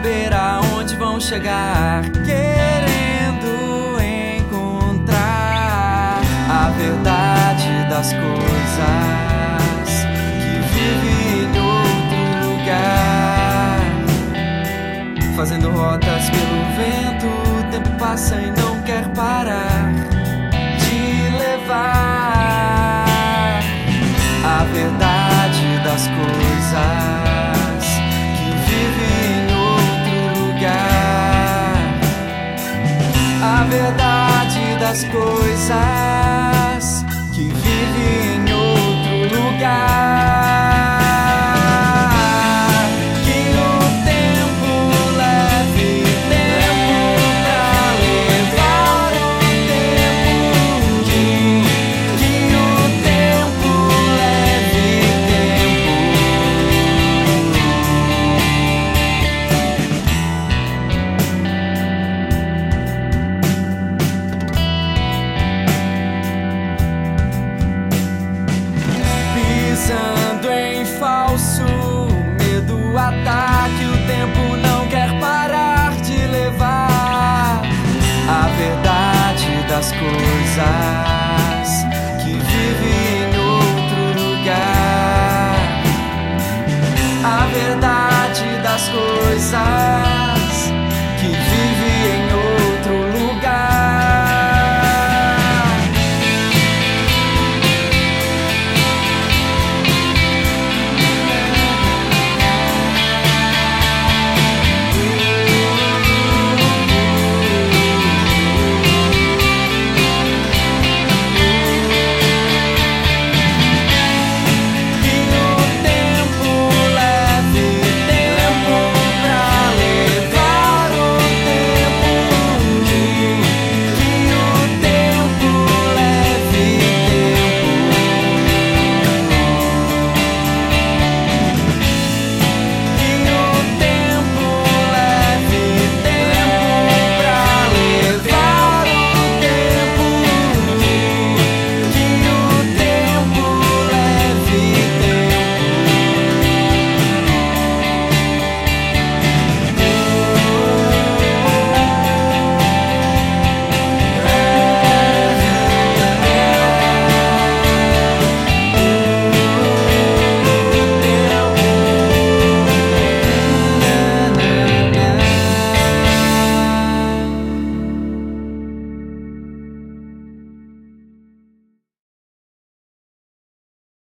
saber aonde vão chegar, querendo encontrar a verdade das coisas que vive em outro lugar, fazendo rotas pelo vento. O tempo passa e não quer parar de levar a verdade das coisas que vive em outro lugar, a verdade das coisas que vive em outro lugar.